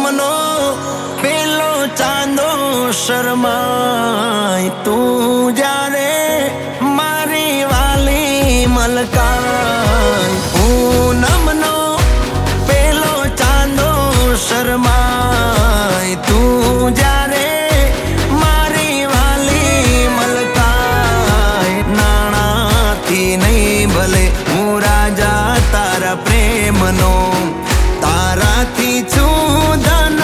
પૂનમનો પેલો ચાંદો શરમાય તું જ્યારે મારી વાલી મલકાય. પૂનમનો પેલો ચાંદો શરમાય તું જ્યારે મારી વાલી મલકાય. નાણાથી નહીં ભલે હું રાજા તારા પ્રેમનો, તારાથી છું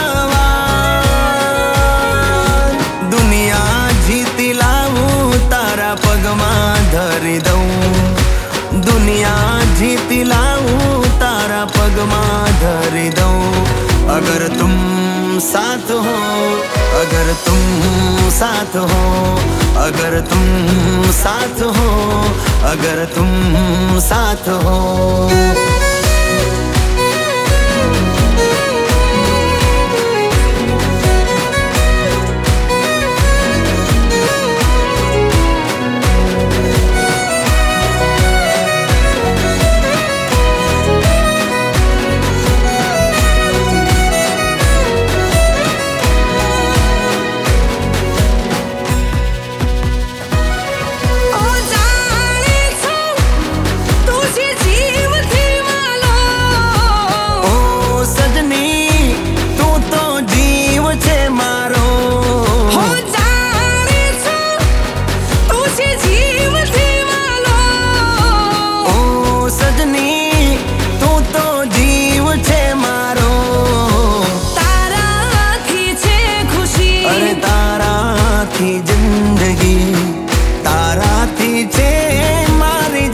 ધનવાન. દુનિયા જીતી લાવું તારા પગમાં ધરી દઉં, દુનિયા જીતી લાવું તારા પગમાં ધરી દઉં. અગર તુમ સાથ હો, અગર તુમ સાથ હો, અગર તુમ સાથ હો, અગર તુમ સાથ હો. જિંદગી તારાથી છે મારી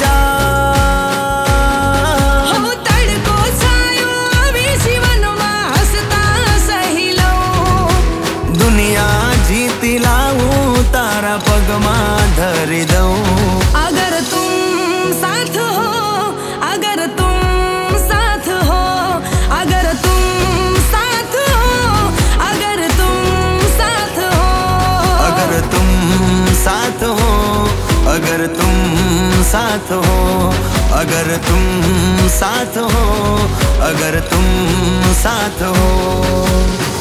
જાન. તડકો છાયો આવી જીવનમાં હસતા સહી લઉં. દુનિયા જીતી લાવું તારા પગમાં ધરી દઉં. અગર તુમ સાથ હો, અગર તુમ સાથ હો, અગર તુમ સાથ હો, અગર તુમ સાથ હો, અગર તુમ साथ हो, अगर तुम साथ हो, अगर तुम साथ हो, अगर तुम साथ हो.